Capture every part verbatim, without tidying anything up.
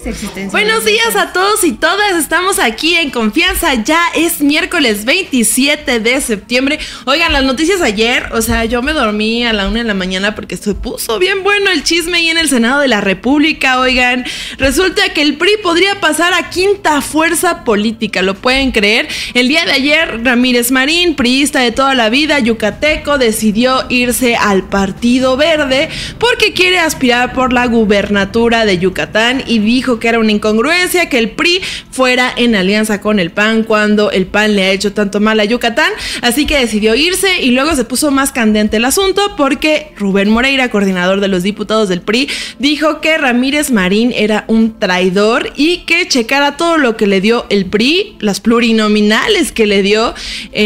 Buenos días a todos y todas, estamos aquí en Confianza, ya es miércoles veintisiete de septiembre. Oigan, las noticias ayer, o sea, yo me dormí a la una de la mañana porque se puso bien bueno el chisme ahí en el Senado de la República. Oigan, resulta que el P R I podría pasar a quinta fuerza política, ¿lo pueden creer? El día de ayer, Ramírez Marín, priista de toda la vida, yucateco, decidió irse al Partido Verde porque quiere aspirar por la gubernatura de Yucatán y dijo que era una incongruencia que el P R I fuera en alianza con el P A N cuando el P A N le ha hecho tanto mal a Yucatán, así que decidió irse y luego se puso más candente el asunto porque Rubén Moreira, coordinador de los diputados del P R I, dijo que Ramírez Marín era un traidor y que checara todo lo que le dio el P R I, las plurinominales que le dio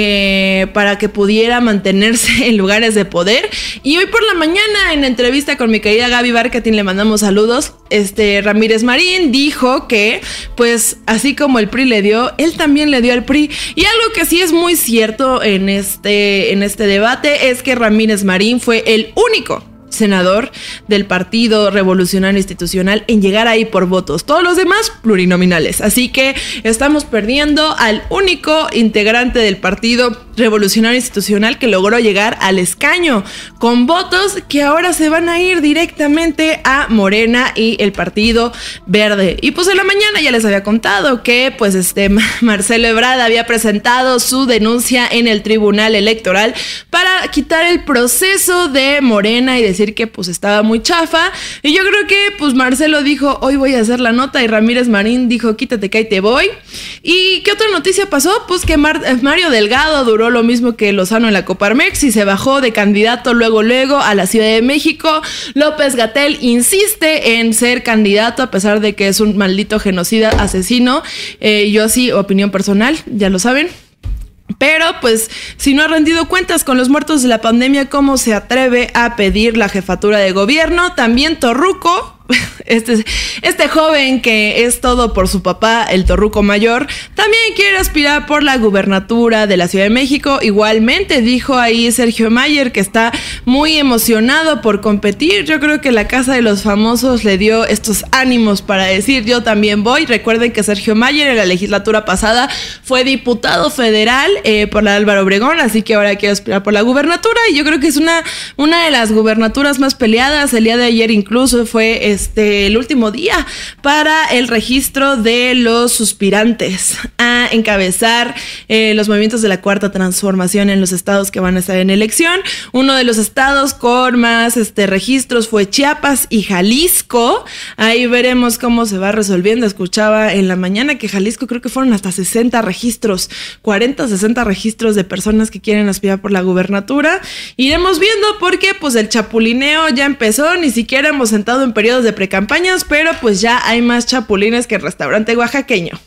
eh, para que pudiera mantenerse en lugares de poder. Y hoy por la mañana, en entrevista con mi querida Gaby Barcatín, le mandamos saludos, este Ramírez Marín dijo que, pues, así como el P R I le dio, él también le dio al P R I. Y algo que sí es muy cierto en este, en este debate es que Ramírez Marín fue el único senador del Partido Revolucionario Institucional en llegar ahí por votos, todos los demás plurinominales, así que estamos perdiendo al único integrante del Partido Revolucionario Institucional que logró llegar al escaño con votos que ahora se van a ir directamente a Morena y el Partido Verde. Y pues en la mañana ya les había contado que pues este Marcelo Ebrard había presentado su denuncia en el Tribunal Electoral para quitar el proceso de Morena y decir que pues estaba muy chafa, y yo creo que pues Marcelo dijo, hoy voy a hacer la nota, y Ramírez Marín dijo, quítate que ahí te voy. ¿Y qué otra noticia pasó? Pues que Mar- Mario Delgado duró lo mismo que Lozano en la Coparmex y se bajó de candidato luego luego a la Ciudad de México. López-Gatell insiste en ser candidato a pesar de que es un maldito genocida asesino, eh, yo sí, opinión personal, ya lo saben. Pero pues si no ha rendido cuentas con los muertos de la pandemia, ¿cómo se atreve a pedir la jefatura de gobierno? También Torruco, este, este joven que es todo por su papá, el Torruco mayor, también quiere aspirar por la gubernatura de la Ciudad de México. Igualmente dijo ahí Sergio Mayer que está muy emocionado por competir. Yo creo que la Casa de los Famosos le dio estos ánimos para decir yo también voy. Recuerden que Sergio Mayer en la legislatura pasada fue diputado federal eh, por la Álvaro Obregón, así que ahora quiere aspirar por la gubernatura y yo creo que es una, una de las gubernaturas más peleadas. El día de ayer incluso fue Este, el último día para el registro de los suspirantes a encabezar eh, los movimientos de la Cuarta Transformación en los estados que van a estar en elección. Uno de los estados con más este, registros fue Chiapas y Jalisco. Ahí veremos cómo se va resolviendo. Escuchaba en la mañana que Jalisco creo que fueron hasta sesenta registros, cuarenta, sesenta registros de personas que quieren aspirar por la gubernatura. Iremos viendo porque pues el chapulineo ya empezó, ni siquiera hemos sentado en periodos de precampañas, pero pues ya hay más chapulines que el restaurante oaxaqueño.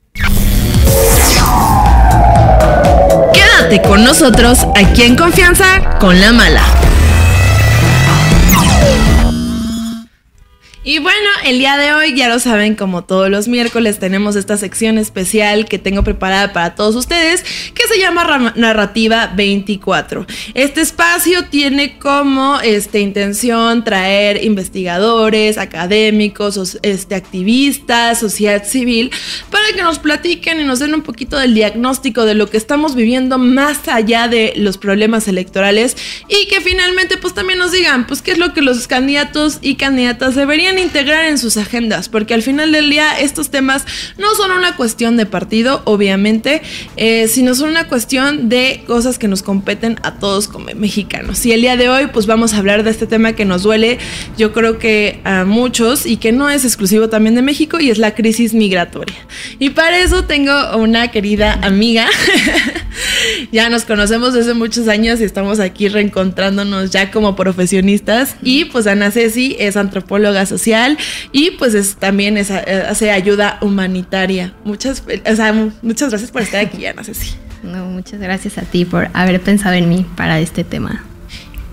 Quédate con nosotros aquí en Confianza con la Mala. Y bueno, el día de hoy, ya lo saben, como todos los miércoles, tenemos esta sección especial que tengo preparada para todos ustedes, que se llama Ram- Narrativa veinticuatro. Este espacio tiene como este, intención traer investigadores, académicos, este, activistas, sociedad civil, para que nos platiquen y nos den un poquito del diagnóstico de lo que estamos viviendo más allá de los problemas electorales, y que finalmente pues también nos digan pues qué es lo que los candidatos y candidatas deberían integrar en sus agendas, porque al final del día estos temas no son una cuestión de partido, obviamente, eh, sino son una cuestión de cosas que nos competen a todos como mexicanos. Y el día de hoy pues vamos a hablar de este tema que nos duele, yo creo que a muchos, y que no es exclusivo también de México, y es la crisis migratoria. Y para eso tengo una querida amiga ya nos conocemos desde muchos años y estamos aquí reencontrándonos ya como profesionistas, y pues Ana Ceci es antropóloga social y pues es, también es, hace ayuda humanitaria. Muchas, o sea, muchas gracias por estar aquí, Ana Ceci. No, muchas gracias a ti por haber pensado en mí para este tema.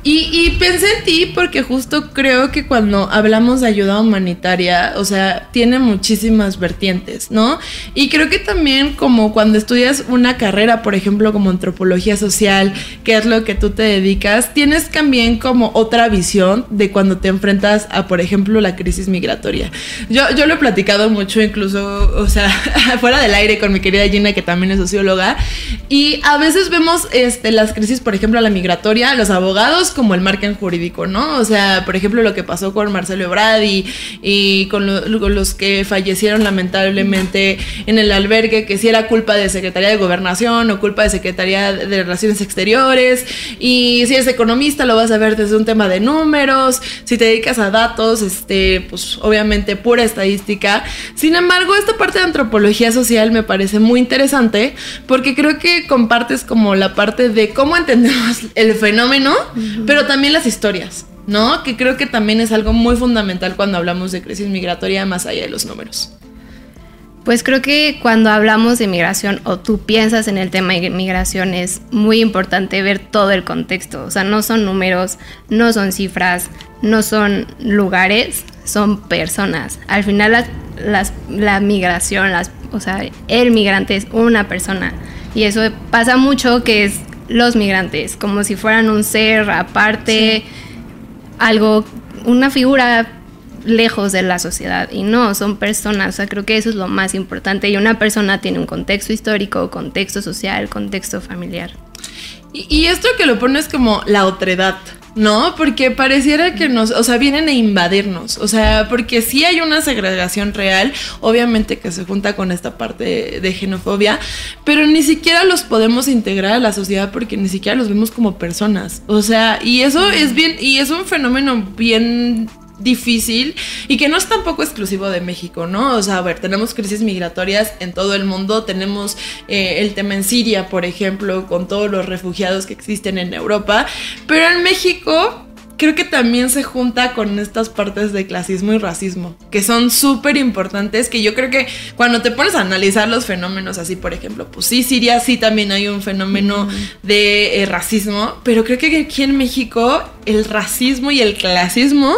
Y, y pensé en ti porque justo creo que cuando hablamos de ayuda humanitaria, o sea, tiene muchísimas vertientes, ¿no? Y creo que también como cuando estudias una carrera, por ejemplo, como antropología social, que es lo que tú te dedicas, tienes también como otra visión de cuando te enfrentas a, por ejemplo, la crisis migratoria. Yo, yo lo he platicado mucho, incluso, o sea, fuera del aire con mi querida Gina, que también es socióloga, y a veces vemos este, las crisis, por ejemplo, la migratoria, los abogados como el margen jurídico, ¿no? O sea, por ejemplo, lo que pasó con Marcelo Ebrard y, y con, lo, con los que fallecieron lamentablemente en el albergue, que si era culpa de Secretaría de Gobernación o culpa de Secretaría de Relaciones Exteriores, y si eres economista lo vas a ver desde un tema de números, si te dedicas a datos, este, pues obviamente pura estadística. Sin embargo, esta parte de antropología social me parece muy interesante porque creo que compartes como la parte de cómo entendemos el fenómeno, uh-huh. pero también las historias, ¿no? Que creo que también es algo muy fundamental cuando hablamos de crisis migratoria más allá de los números. Pues creo que cuando hablamos de migración o tú piensas en el tema de migración es muy importante ver todo el contexto. O sea, no son números, no son cifras, no son lugares, son personas. Al final las, las, la migración, las, o sea, el migrante es una persona. Y eso pasa mucho que es los migrantes, como si fueran un ser aparte, sí. algo, una figura lejos de la sociedad, y no, son personas. O sea, creo que eso es lo más importante, y una persona tiene un contexto histórico, contexto social, contexto familiar. Y, y esto que lo pones como la otredad, ¿no? Porque pareciera que nos, o sea, vienen a invadirnos, o sea, porque sí hay una segregación real, obviamente que se junta con esta parte de, de xenofobia, pero ni siquiera los podemos integrar a la sociedad porque ni siquiera los vemos como personas, o sea, y eso es bien, y es un fenómeno bien difícil y que no es tampoco exclusivo de México, ¿no? O sea, a ver, tenemos crisis migratorias en todo el mundo, tenemos eh, el tema en Siria, por ejemplo, con todos los refugiados que existen en Europa, pero en México creo que también se junta con estas partes de clasismo y racismo, que son súper importantes, que yo creo que cuando te pones a analizar los fenómenos así, por ejemplo, pues sí, Siria sí también hay un fenómeno mm. de eh, racismo, pero creo que aquí en México el racismo y el clasismo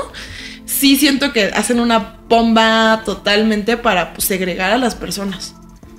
sí siento que hacen una bomba totalmente para pues, segregar a las personas.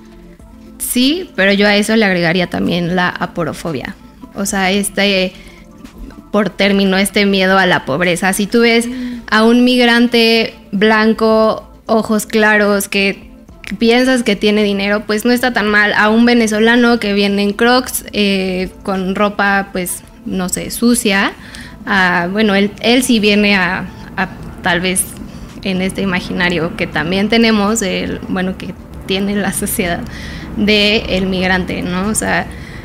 Sí, pero yo a eso le agregaría también la aporofobia. O sea, este, por término, este miedo a la pobreza. Si tú ves a un migrante blanco, ojos claros, que piensas que tiene dinero, pues no está tan mal. A un venezolano que viene en Crocs, eh, con ropa, pues, no sé, sucia. Uh, bueno, él, él sí viene a... a tal vez en este imaginario que también tenemos, el, bueno, que tiene la sociedad del migrante, ¿no? O sea,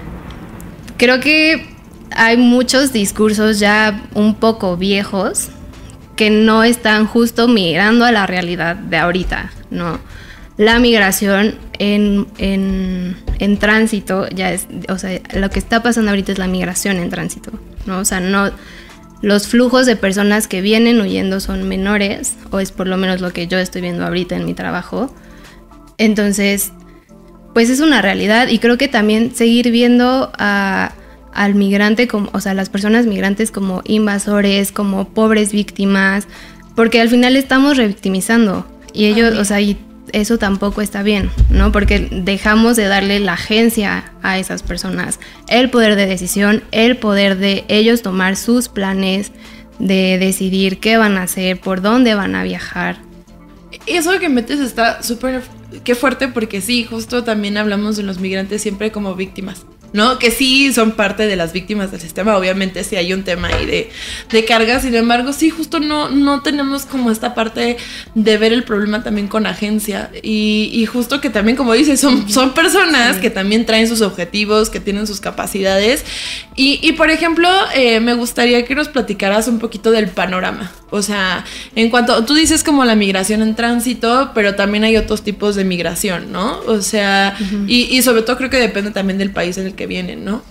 creo que hay muchos discursos ya un poco viejos que no están justo migrando a la realidad de ahorita, ¿no? La migración en, en, en tránsito ya es, o sea, lo que está pasando ahorita es la migración en tránsito, ¿no? O sea, no... Los flujos de personas que vienen huyendo son menores, o es por lo menos lo que yo estoy viendo ahorita en mi trabajo. Entonces, pues es una realidad, y creo que también seguir viendo a, al migrante, como, o sea, las personas migrantes como invasores, como pobres víctimas, porque al final estamos revictimizando, y ellos, Ay. o sea, y eso tampoco está bien, ¿no? Porque dejamos de darle la agencia a esas personas, el poder de decisión, el poder de ellos tomar sus planes, de decidir qué van a hacer, por dónde van a viajar. Eso que metes está súper, qué fuerte, porque sí, justo también hablamos de los migrantes siempre como víctimas, ¿no? Que sí son parte de las víctimas del sistema, obviamente sí hay un tema ahí de, de carga, sin embargo sí justo no, no tenemos como esta parte de ver el problema también con agencia, y, y justo que también, como dices, son, son personas sí. que también traen sus objetivos, que tienen sus capacidades, y, y por ejemplo eh, me gustaría que nos platicaras un poquito del panorama, o sea, en cuanto, tú dices como la migración en tránsito, pero también hay otros tipos de migración, ¿no? O sea, uh-huh. y, y sobre todo creo que depende también del país en el que vienen, ¿no?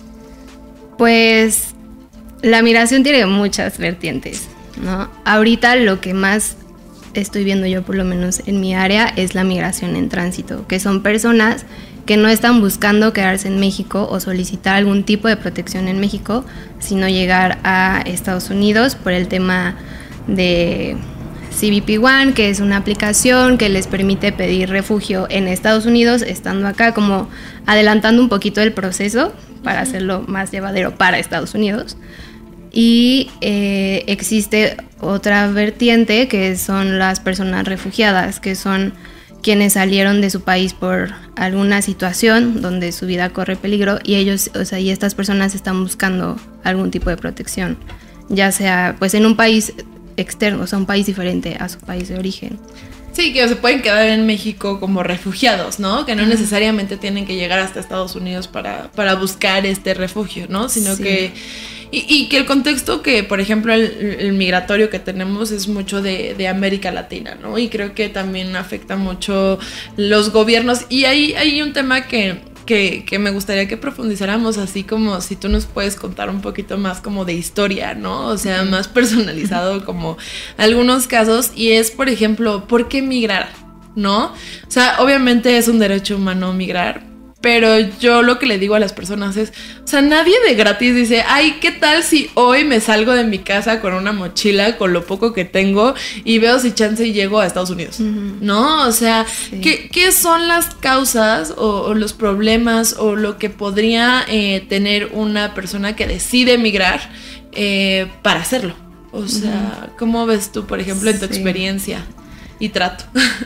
Pues la migración tiene muchas vertientes, ¿no? Ahorita lo que más estoy viendo yo, por lo menos en mi área, es la migración en tránsito, que son personas que no están buscando quedarse en México o solicitar algún tipo de protección en México, sino llegar a Estados Unidos por el tema de C B P One, que es una aplicación que les permite pedir refugio en Estados Unidos estando acá, como adelantando un poquito el proceso para hacerlo más llevadero para Estados Unidos. Y eh, existe otra vertiente que son las personas refugiadas, que son quienes salieron de su país por alguna situación donde su vida corre peligro y ellos, o sea, y estas personas están buscando algún tipo de protección, ya sea pues en un país externo, o sea, un país diferente a su país de origen. Sí, que se pueden quedar en México como refugiados, ¿no? Que no necesariamente tienen que llegar hasta Estados Unidos para, para buscar este refugio, ¿no? Sino sí. que... Y, y que el contexto que, por ejemplo, el, el migratorio que tenemos es mucho de, de América Latina, ¿no? Y creo que también afecta mucho los gobiernos. Y hay, hay un tema que... Que, que me gustaría que profundizáramos, así como si tú nos puedes contar un poquito más como de historia, ¿no? O sea, más personalizado como algunos casos, y es, por ejemplo, ¿por qué migrar? ¿No? O sea, obviamente es un derecho humano migrar, pero yo lo que le digo a las personas es, o sea, nadie de gratis dice, ay, ¿qué tal si hoy me salgo de mi casa con una mochila, con lo poco que tengo, y veo si chance y llego a Estados Unidos? Uh-huh. ¿No? O sea, sí. ¿qué, ¿qué son las causas o, o los problemas o lo que podría eh, tener una persona que decide migrar eh, para hacerlo? O sea, uh-huh. ¿cómo ves tú, por ejemplo, en tu sí. experiencia y trato?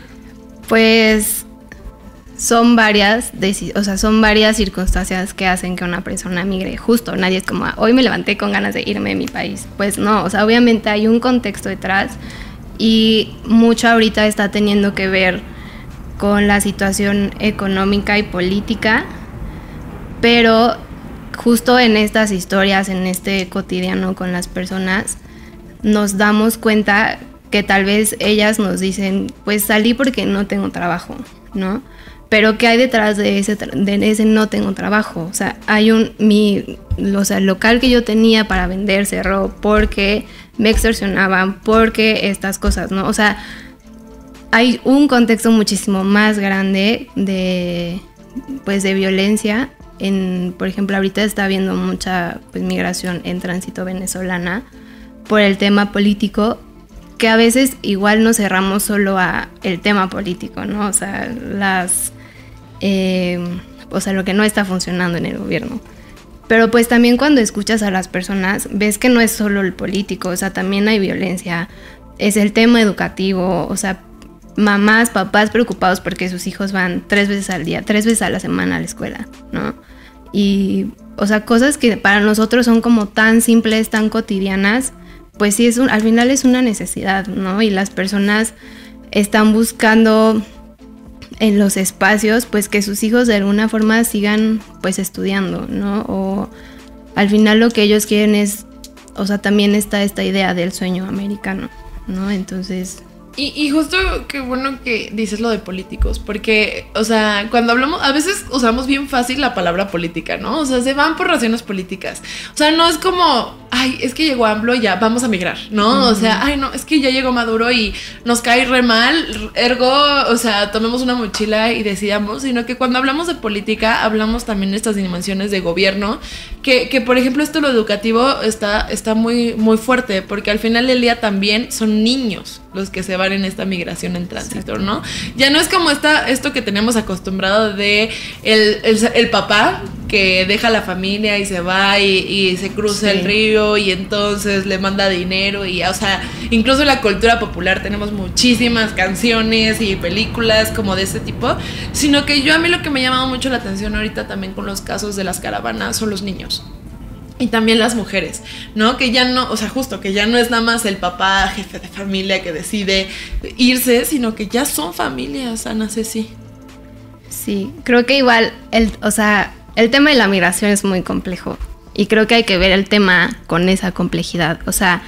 Pues... Son varias, o sea, son varias circunstancias que hacen que una persona migre. Justo, nadie es como, hoy me levanté con ganas de irme de mi país. Pues no, o sea, obviamente hay un contexto detrás y mucho ahorita está teniendo que ver con la situación económica y política, pero justo en estas historias, en este cotidiano con las personas, nos damos cuenta que tal vez ellas nos dicen, pues salí porque no tengo trabajo, ¿no? Pero ¿qué hay detrás de ese, de ese no tengo trabajo? O sea, hay un, mi, o sea, el local que yo tenía para vender cerró porque me extorsionaban, porque estas cosas, ¿no? O sea, hay un contexto muchísimo más grande de, pues, de violencia. En, por ejemplo, ahorita está habiendo mucha pues, migración en tránsito venezolana por el tema político, que a veces igual nos cerramos solo a el tema político, ¿no? O sea, las... Eh, o sea, lo que no está funcionando en el gobierno. Pero pues también cuando escuchas a las personas, ves que no es solo el político, o sea, también hay violencia, es el tema educativo, o sea, mamás, papás preocupados porque sus hijos van tres veces al día, tres veces a la semana a la escuela, ¿no? Y, o sea, cosas que para nosotros son como tan simples, tan cotidianas, pues sí, es un, al final es una necesidad, ¿no? Y las personas están buscando en los espacios, pues que sus hijos de alguna forma sigan pues estudiando, ¿no? O al final lo que ellos quieren es, o sea, también está esta idea del sueño americano, ¿no? Entonces... Y, y justo qué bueno que dices lo de políticos, porque, o sea, cuando hablamos, a veces usamos bien fácil la palabra política, ¿no? O sea, se van por razones políticas. O sea, no es como, ay, es que llegó AMLO y ya vamos a migrar, ¿no? Uh-huh. O sea, ay, no, es que ya llegó Maduro y nos cae re mal, ergo, o sea, tomemos una mochila y decidamos, sino que cuando hablamos de política, hablamos también de estas dimensiones de gobierno, que, que por ejemplo, esto lo educativo está, está muy, muy fuerte, porque al final del día también son niños los que se van en esta migración en tránsito, ¿no? Ya no es como esta, esto que tenemos acostumbrado de el, el, el papá que deja la familia y se va y, y se cruza sí. el río y entonces le manda dinero y, o sea, incluso en la cultura popular tenemos muchísimas canciones y películas como de ese tipo, sino que yo a mí lo que me ha llamado mucho la atención ahorita también con los casos de las caravanas son los niños. Y también las mujeres, ¿no? Que ya no, o sea, justo que ya no es nada más el papá, jefe de familia que decide irse, sino que ya son familias, Ana Ceci. Sí, creo que igual, el, o sea, el tema de la migración es muy complejo y creo que hay que ver el tema con esa complejidad. O sea,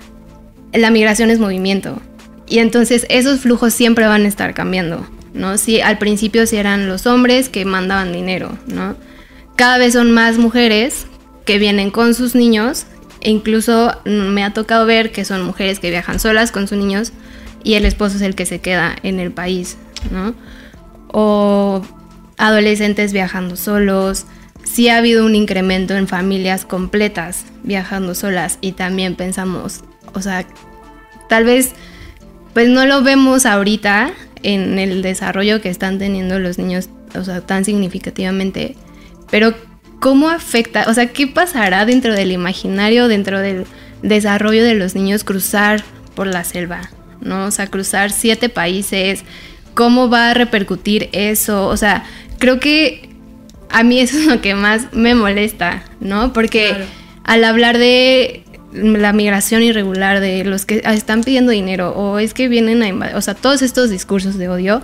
la migración es movimiento y entonces esos flujos siempre van a estar cambiando, ¿no? Sí, al principio sí eran los hombres que mandaban dinero, ¿no? Cada vez son más mujeres que vienen con sus niños, e incluso me ha tocado ver que son mujeres que viajan solas con sus niños y el esposo es el que se queda en el país, ¿no? O adolescentes viajando solos. Sí ha habido un incremento en familias completas viajando solas y también pensamos, o sea, tal vez pues no lo vemos ahorita en el desarrollo que están teniendo los niños, o sea, tan significativamente, pero ¿cómo afecta? O sea, ¿qué pasará dentro del imaginario, dentro del desarrollo de los niños cruzar por la selva, ¿no? O sea, cruzar siete países, ¿cómo va a repercutir eso? O sea, creo que a mí eso es lo que más me molesta, ¿no? Porque claro, al hablar de la migración irregular, de los que están pidiendo dinero, o es que vienen a invadir, o sea, todos estos discursos de odio,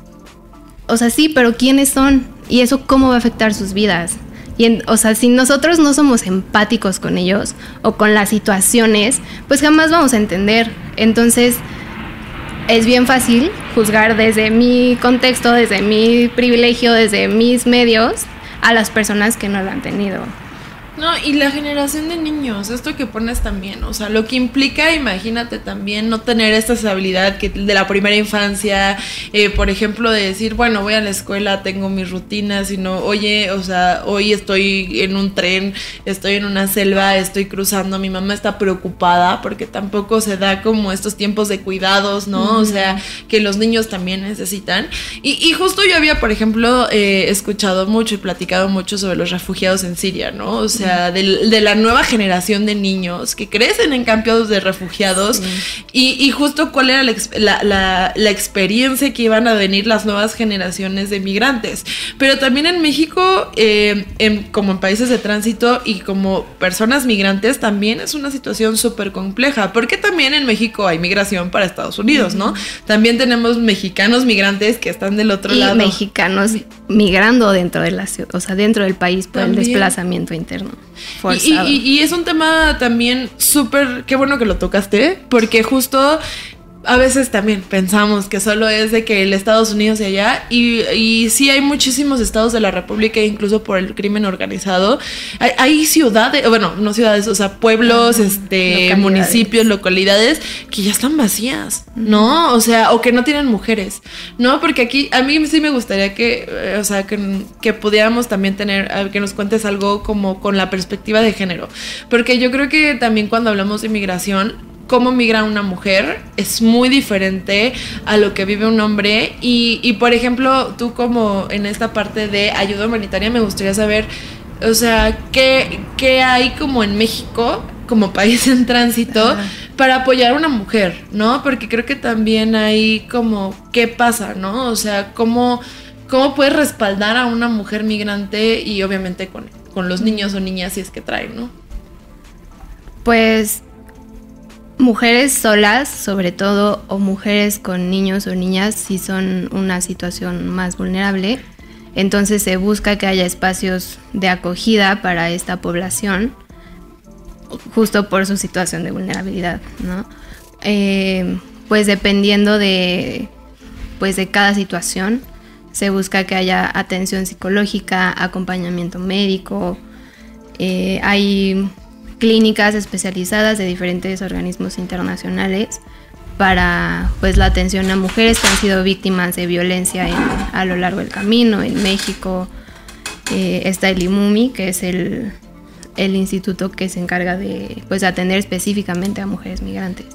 o sea, sí, pero ¿quiénes son? ¿Y eso cómo va a afectar sus vidas? Y en, o sea, si nosotros no somos empáticos con ellos o con las situaciones, pues jamás vamos a entender. Entonces, es bien fácil juzgar desde mi contexto, desde mi privilegio, desde mis medios, a las personas que no lo han tenido. No, y la generación de niños, esto que pones también, o sea, lo que implica, imagínate también no tener esta estabilidad que de la primera infancia, eh, por ejemplo, de decir, bueno, voy a la escuela, tengo mis rutinas, sino, oye, o sea, hoy estoy en un tren, estoy en una selva, estoy cruzando, mi mamá está preocupada porque tampoco se da como estos tiempos de cuidados, ¿no? Uh-huh. O sea, que los niños también necesitan. Y, y justo yo había, por ejemplo, eh, escuchado mucho y platicado mucho sobre los refugiados en Siria, ¿no? O sea, O sea, de, de la nueva generación de niños que crecen en campos de refugiados, sí. y, y justo cuál era la, la, la, la experiencia que iban a venir las nuevas generaciones de migrantes. Pero también en México, eh, en, como en países de tránsito y como personas migrantes, también es una situación súper compleja, porque también en México hay migración para Estados Unidos, ¿no? También tenemos mexicanos migrantes que están del otro y lado. Y mexicanos migrando dentro de la ciudad, o sea, dentro del país por también el desplazamiento interno. Y, y, y es un tema también súper, qué bueno que lo tocaste, porque justo a veces también pensamos que solo es de que el Estados Unidos y allá, y, y sí hay muchísimos estados de la República, incluso por el crimen organizado. Hay, hay ciudades, bueno, no ciudades, o sea, pueblos, uh-huh. este, localidades. municipios, localidades que ya están vacías, uh-huh. ¿no? O sea, o que no tienen mujeres, ¿no? Porque aquí, a mí sí me gustaría que, eh, o sea, que, que pudiéramos también tener, que nos cuentes algo como con la perspectiva de género, porque yo creo que también cuando hablamos de migración, cómo migra una mujer es muy diferente a lo que vive un hombre. Y, y por ejemplo, tú como en esta parte de ayuda humanitaria, me gustaría saber, o sea, ¿qué, qué hay como en México, como país en tránsito, Ajá. para apoyar a una mujer, ¿no? Porque creo que también hay como, ¿qué pasa, no? O sea, ¿cómo, cómo puedes respaldar a una mujer migrante y obviamente con, con los niños o niñas si es que traen, ¿no? Pues mujeres solas, sobre todo, o mujeres con niños o niñas, si son una situación más vulnerable. Entonces se busca que haya espacios de acogida para esta población, justo por su situación de vulnerabilidad, ¿no? Eh, pues dependiendo de, pues de cada situación, se busca que haya atención psicológica, acompañamiento médico. Eh, hay clínicas especializadas de diferentes organismos internacionales para pues la atención a mujeres que han sido víctimas de violencia en, a lo largo del camino. En México eh, está el I M U M I, que es el, el instituto que se encarga de pues atender específicamente a mujeres migrantes.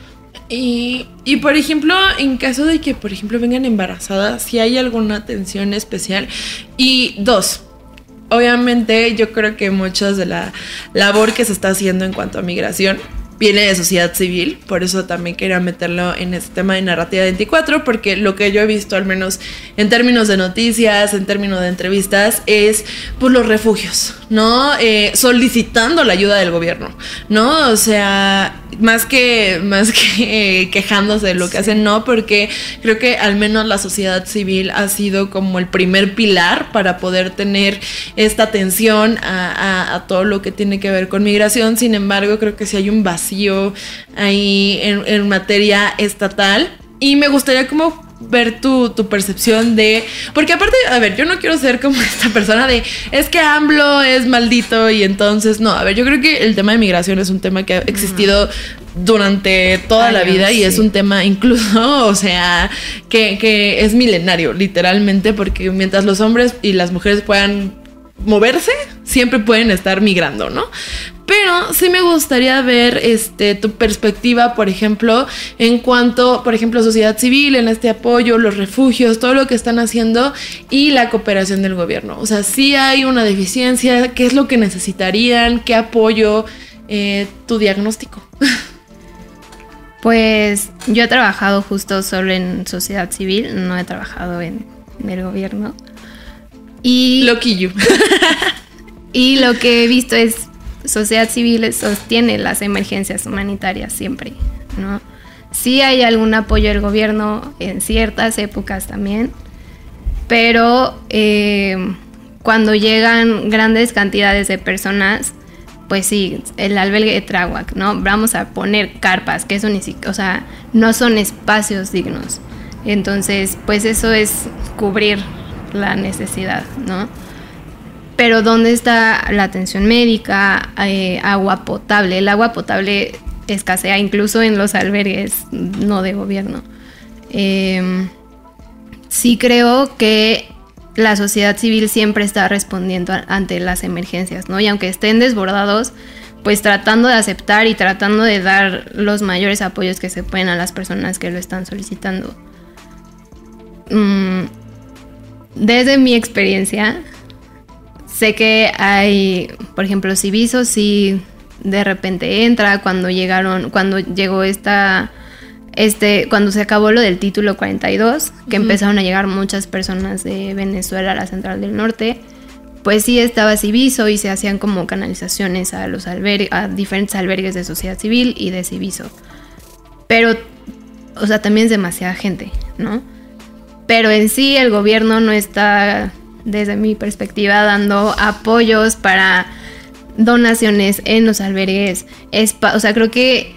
Y, y por ejemplo, en caso de que por ejemplo vengan embarazadas, si hay alguna atención especial. Y dos, obviamente yo creo que muchas de la labor que se está haciendo en cuanto a migración viene de sociedad civil, por eso también quería meterlo en este tema de Narrativa veinticuatro, porque lo que yo he visto, al menos en términos de noticias, en términos de entrevistas, es pues los refugios, ¿no? Eh, solicitando la ayuda del gobierno, ¿no? O sea, más que, más que eh, quejándose de lo que hacen, no, porque creo que al menos la sociedad civil ha sido como el primer pilar para poder tener esta atención a, a, a todo lo que tiene que ver con migración. Sin embargo, creo que sí hay un vacío ahí en, en materia estatal, y me gustaría como ver tu, tu percepción de... Porque aparte, a ver, yo no quiero ser como esta persona de, es que AMLO es maldito y entonces, no, a ver, yo creo que el tema de migración es un tema que ha existido durante toda Ay, la vida sí. y es un tema incluso, o sea, que, que es milenario, literalmente, porque mientras los hombres y las mujeres puedan moverse, siempre pueden estar migrando, ¿no? Pero sí me gustaría ver este, tu perspectiva, por ejemplo, en cuanto, por ejemplo, sociedad civil, en este apoyo, los refugios, todo lo que están haciendo y la cooperación del gobierno. O sea, sí hay una deficiencia, ¿qué es lo que necesitarían? ¿Qué apoyo? Eh, tu diagnóstico. Pues yo he trabajado justo solo en sociedad civil, no he trabajado en, en el gobierno. Y, Loquillo. Y lo que he visto es sociedad civil sostiene las emergencias humanitarias siempre, ¿no? Sí hay algún apoyo del gobierno en ciertas épocas también, pero eh, cuando llegan grandes cantidades de personas, pues sí, el albergue de Tláhuac, ¿no? Vamos a poner carpas, que eso ni siquiera, o sea, no son espacios dignos. Entonces, pues eso es cubrir la necesidad, ¿no? Pero ¿dónde está la atención médica, eh, agua potable? El agua potable escasea incluso en los albergues no de gobierno. Eh, sí creo que la sociedad civil siempre está respondiendo a, ante las emergencias, ¿no? Y aunque estén desbordados, pues tratando de aceptar y tratando de dar los mayores apoyos que se pueden a las personas que lo están solicitando. Mm, desde mi experiencia, sé que hay, por ejemplo, Civiso sí de repente entra cuando llegaron, cuando llegó esta, este, cuando se acabó lo del título cuarenta y dos, que uh-huh. empezaron a llegar muchas personas de Venezuela a la Central del Norte, pues sí estaba Civiso y se hacían como canalizaciones a los albergues, a diferentes albergues de sociedad civil y de Civiso. Pero, o sea, también es demasiada gente, ¿no? Pero en sí el gobierno no está, desde mi perspectiva, dando apoyos para donaciones en los albergues. O sea, creo que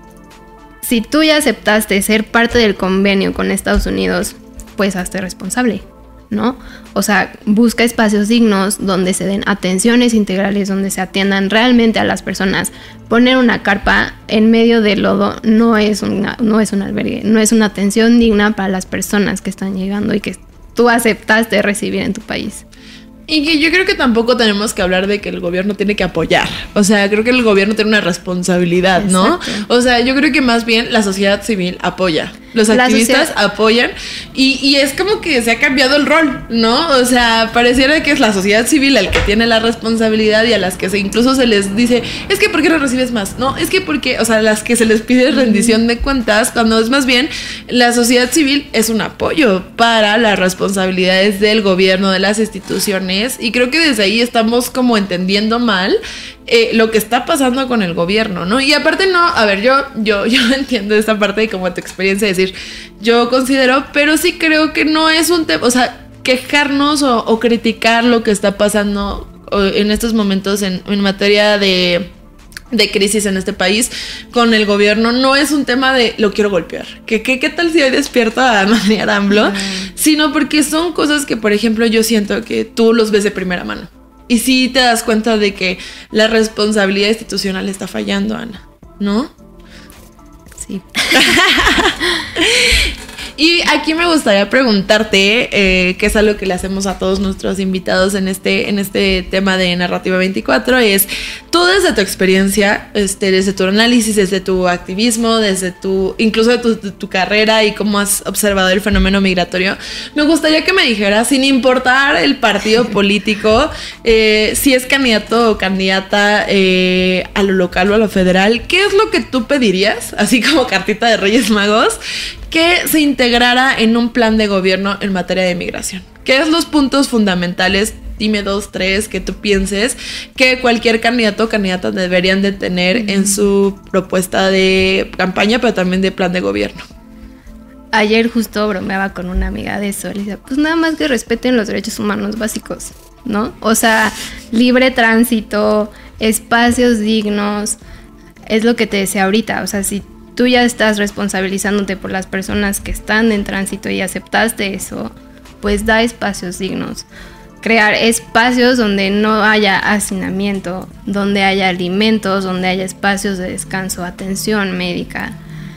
si tú ya aceptaste ser parte del convenio con Estados Unidos, pues hazte responsable, ¿no? O sea, busca espacios dignos donde se den atenciones integrales, donde se atiendan realmente a las personas. Poner una carpa en medio del lodo no es, una, no es un albergue, no es una atención digna para las personas que están llegando y que tú aceptaste recibir en tu país. Y que yo creo que tampoco tenemos que hablar de que el gobierno tiene que apoyar. O sea, creo que el gobierno tiene una responsabilidad, ¿no? Exacto. O sea, yo creo que más bien la sociedad civil apoya. Los activistas sociedad... apoyan y, y es como que se ha cambiado el rol, ¿no? O sea, pareciera que es la sociedad civil el que tiene la responsabilidad y a las que se incluso se les dice, es que ¿por qué no recibes más? No, es que porque, o sea, las que se les pide rendición de cuentas, cuando es más bien la sociedad civil es un apoyo para las responsabilidades del gobierno, de las instituciones, y creo que desde ahí estamos como entendiendo mal Eh, lo que está pasando con el gobierno, ¿no? Y aparte no, a ver, yo, yo, yo entiendo esta parte de como tu experiencia de decir, yo considero, pero sí creo que no es un tema, o sea, quejarnos o, o criticar lo que está pasando en estos momentos en, en materia de, de crisis en este país con el gobierno, no es un tema de lo quiero golpear, que, que qué tal si hoy despierto a María AMLO, mm. sino porque son cosas que, por ejemplo, yo siento que tú los ves de primera mano. Y sí te das cuenta de que la responsabilidad institucional está fallando, Ana, ¿no? Sí. Y aquí me gustaría preguntarte, eh, que es algo que le hacemos a todos nuestros invitados en este, en este tema de Narrativa veinticuatro, es tú desde tu experiencia, este, desde tu análisis, desde tu activismo, desde tu, incluso de tu, de tu carrera y cómo has observado el fenómeno migratorio, me gustaría que me dijeras, sin importar el partido político, eh, si es candidato o candidata eh, a lo local o a lo federal, ¿qué es lo que tú pedirías, así como cartita de Reyes Magos, que se integrara en un plan de gobierno en materia de migración? ¿Qué es los puntos fundamentales? Dime dos, tres, que tú pienses que cualquier candidato o candidata deberían de tener mm. en su propuesta de campaña, pero también de plan de gobierno. Ayer justo bromeaba con una amiga de eso. Le decía, pues nada más que respeten los derechos humanos básicos, ¿no? O sea, libre tránsito, espacios dignos, es lo que te decía ahorita. O sea, si tú ya estás responsabilizándote por las personas que están en tránsito y aceptaste eso, pues da espacios dignos. Crear espacios donde no haya hacinamiento, donde haya alimentos, donde haya espacios de descanso, atención médica.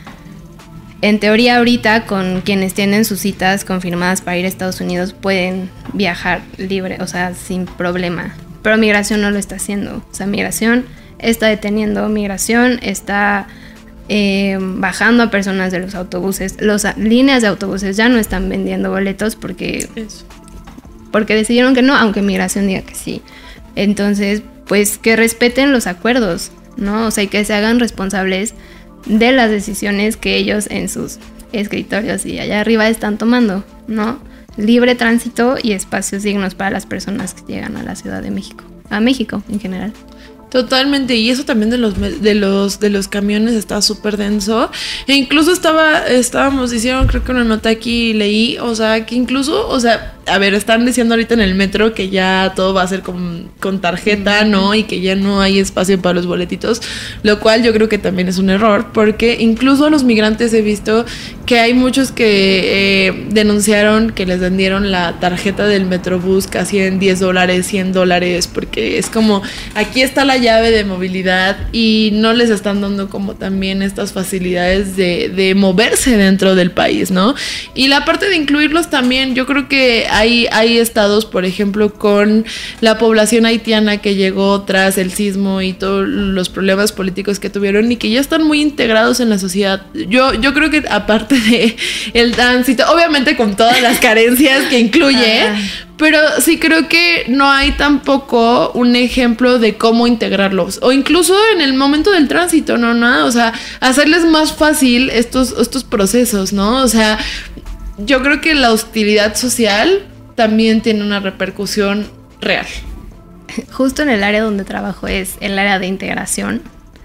En teoría ahorita con quienes tienen sus citas confirmadas para ir a Estados Unidos pueden viajar libre, o sea, sin problema. Pero migración no lo está haciendo. O sea, migración está deteniendo, migración está eh, bajando a personas de los autobuses. Las líneas de autobuses ya no están vendiendo boletos porque... Eso. Porque decidieron que no, aunque migración diga que sí. Entonces, pues que respeten los acuerdos, ¿no? O sea, y que se hagan responsables de las decisiones que ellos en sus escritorios y allá arriba están tomando, ¿no? Libre tránsito y espacios dignos para las personas que llegan a la Ciudad de México, a México en general. Totalmente, y eso también de los de los de los camiones está súper denso. E incluso estaba estábamos hicieron creo que una nota aquí leí, o sea, que incluso, o sea, a ver, están diciendo ahorita en el metro que ya todo va a ser con, con tarjeta, ¿no? Y que ya no hay espacio para los boletitos, lo cual yo creo que también es un error, porque incluso a los migrantes he visto que hay muchos que eh, denunciaron que les vendieron la tarjeta del Metrobús casi en diez dólares, cien dólares, porque es como, aquí está la llave de movilidad y no les están dando como también estas facilidades de, de moverse dentro del país, ¿no? Y la parte de incluirlos también, yo creo que Hay, hay estados, por ejemplo, con la población haitiana que llegó tras el sismo y todos los problemas políticos que tuvieron y que ya están muy integrados en la sociedad. Yo, yo creo que aparte de el tránsito, obviamente con todas las carencias que incluye, ah. pero sí creo que no hay tampoco un ejemplo de cómo integrarlos. O incluso en el momento del tránsito, ¿no? ¿no? O sea, hacerles más fácil estos, estos procesos, ¿no? O sea... Yo creo que la hostilidad social también tiene una repercusión real. Justo en el área donde trabajo es el área de integración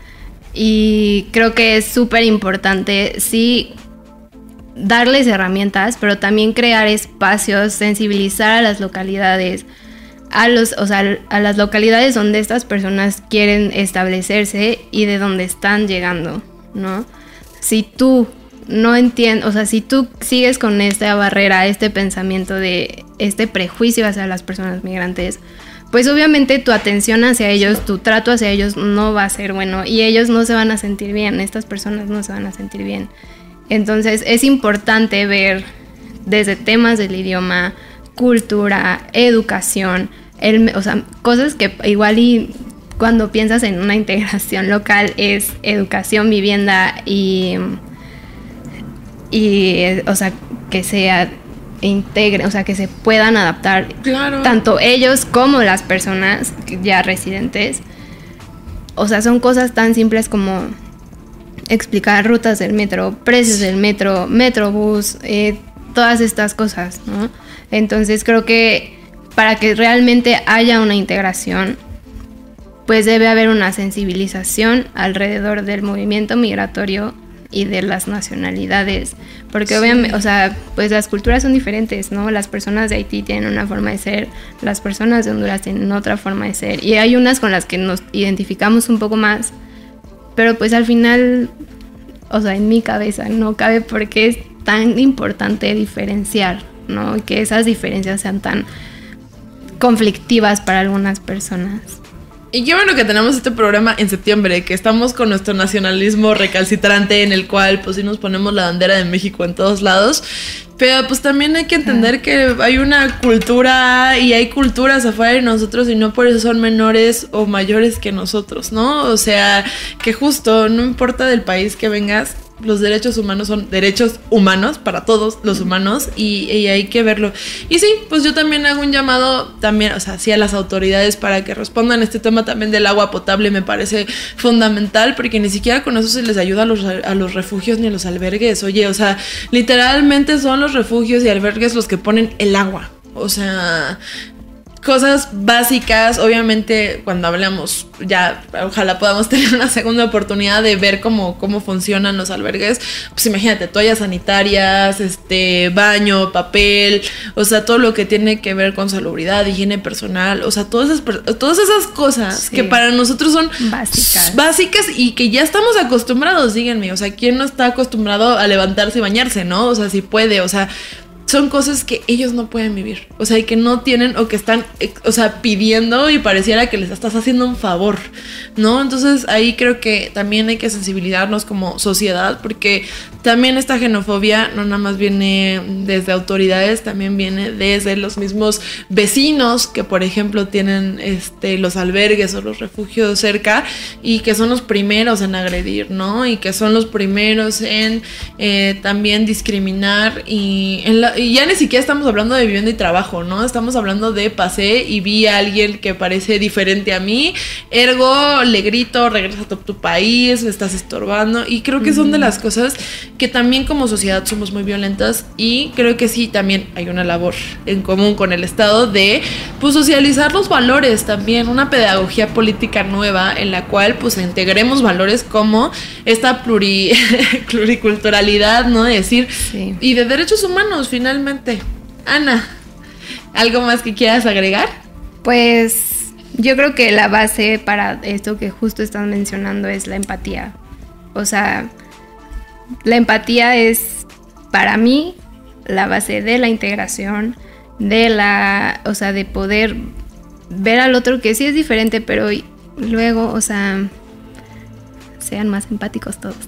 y creo que es súper importante, sí, darles herramientas, pero también crear espacios, sensibilizar a las localidades, a los, o sea, a las localidades donde estas personas quieren establecerse y de donde están llegando, ¿no? Si tú no entiendo, o sea, si tú sigues con esta barrera, este pensamiento de este prejuicio hacia las personas migrantes, pues obviamente tu atención hacia ellos, tu trato hacia ellos no va a ser bueno y ellos no se van a sentir bien, estas personas no se van a sentir bien. Entonces es importante ver desde temas del idioma, cultura, educación, el, o sea, cosas que igual y cuando piensas en una integración local es educación, vivienda y... y o sea que se integren, o sea que se puedan adaptar, claro, tanto ellos como las personas ya residentes. O sea, son cosas tan simples como explicar rutas del metro, precios del metro, Metrobús, eh, todas estas cosas, ¿no? Entonces creo que para que realmente haya una integración, pues debe haber una sensibilización alrededor del movimiento migratorio y de las nacionalidades, porque sí, obviamente, o sea, pues las culturas son diferentes, ¿no? Las personas de Haití tienen una forma de ser, las personas de Honduras tienen otra forma de ser, y hay unas con las que nos identificamos un poco más, pero pues al final, o sea, en mi cabeza no cabe por qué es tan importante diferenciar, ¿no? Y que esas diferencias sean tan conflictivas para algunas personas. Y qué bueno que tenemos este programa en septiembre, que estamos con nuestro nacionalismo recalcitrante en el cual pues sí nos ponemos la bandera de México en todos lados, pero pues también hay que entender ah. que hay una cultura y hay culturas afuera de nosotros y no por eso son menores o mayores que nosotros, ¿no? O sea, que justo no importa del país que vengas, los derechos humanos son derechos humanos para todos los humanos y, y hay que verlo. Y sí, pues yo también hago un llamado también, o sea, sí a las autoridades para que respondan a este tema también del agua potable. Me parece fundamental porque ni siquiera con eso se les ayuda a los, a los refugios ni a los albergues. Oye, o sea, literalmente son los refugios y albergues los que ponen el agua. O sea... cosas básicas. Obviamente cuando hablamos, ya ojalá podamos tener una segunda oportunidad de ver cómo, cómo funcionan los albergues. Pues imagínate, toallas sanitarias, este, baño, papel, o sea, todo lo que tiene que ver con salubridad, higiene personal, o sea, todas esas, todas esas cosas sí. que para nosotros son básicas. básicas y que ya estamos acostumbrados, díganme, o sea, ¿quién no está acostumbrado a levantarse y bañarse, no? O sea, si puede, o sea, son cosas que ellos no pueden vivir, o sea, y que no tienen o que están, o sea, pidiendo y pareciera que les estás haciendo un favor, ¿no? Entonces ahí creo que también hay que sensibilizarnos como sociedad, porque también esta xenofobia no nada más viene desde autoridades, también viene desde los mismos vecinos que, por ejemplo, tienen este, los albergues o los refugios cerca y que son los primeros en agredir, ¿no? Y que son los primeros en eh, también discriminar y en la y ya ni siquiera estamos hablando de vivienda y trabajo, ¿no? Estamos hablando de pasé y vi a alguien que parece diferente a mí, ergo le grito, regresa a tu, tu país, me estás estorbando. Y creo que son de las cosas que también como sociedad somos muy violentas, y creo que sí, también hay una labor en común con el Estado de pues socializar los valores también, una pedagogía política nueva en la cual pues integremos valores como esta pluri, pluriculturalidad, ¿no? De decir, sí. Y de derechos humanos, finalmente. Finalmente, Ana, ¿algo más que quieras agregar? Pues yo creo que la base para esto que justo están mencionando es la empatía. O sea, la empatía es para mí la base de la integración, de la, o sea, de poder ver al otro que sí es diferente, pero luego, o sea, sean más empáticos todos.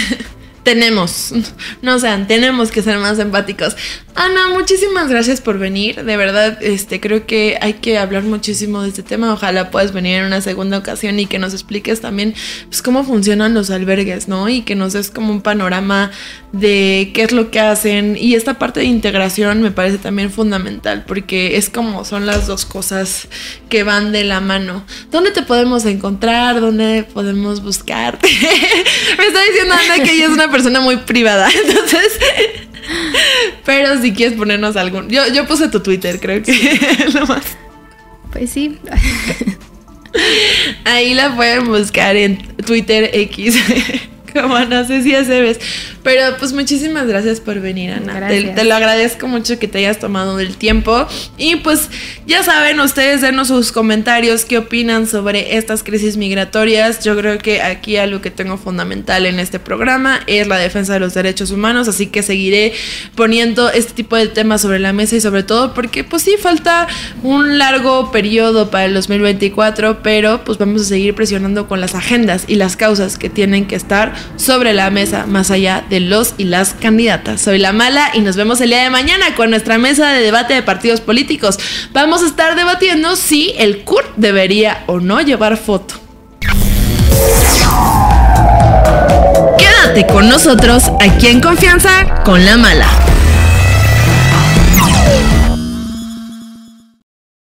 Tenemos, no sean, tenemos que ser más empáticos. Ana, muchísimas gracias por venir. De verdad, este, creo que hay que hablar muchísimo de este tema. Ojalá puedas venir en una segunda ocasión y que nos expliques también pues, cómo funcionan los albergues, ¿no? Y que nos des como un panorama de qué es lo que hacen. Y esta parte de integración me parece también fundamental, porque es como son las dos cosas que van de la mano. ¿Dónde te podemos encontrar? ¿Dónde podemos buscarte? Me está diciendo Ana que ella es una persona muy privada, entonces... Pero si quieres ponernos algún... Yo, yo puse tu Twitter, creo que es lo más. Pues sí. Ahí la pueden buscar en Twitter X. Como Ana Cecia Cebes. Pero pues muchísimas gracias por venir, Ana. Te, te lo agradezco mucho que te hayas tomado el tiempo. Y pues ya saben, ustedes denos sus comentarios, qué opinan sobre estas crisis migratorias. Yo creo que aquí algo que tengo fundamental en este programa es la defensa de los derechos humanos, así que seguiré poniendo este tipo de temas sobre la mesa, y sobre todo porque pues sí, falta un largo periodo para el dos mil veinticuatro, pero pues vamos a seguir presionando con las agendas y las causas que tienen que estar sobre la mesa, más allá de los y las candidatas. Soy La Mala y nos vemos el día de mañana con nuestra mesa de debate de partidos políticos. Vamos a estar debatiendo si el C U R debería o no llevar foto. Quédate con nosotros aquí en Confianza con La Mala.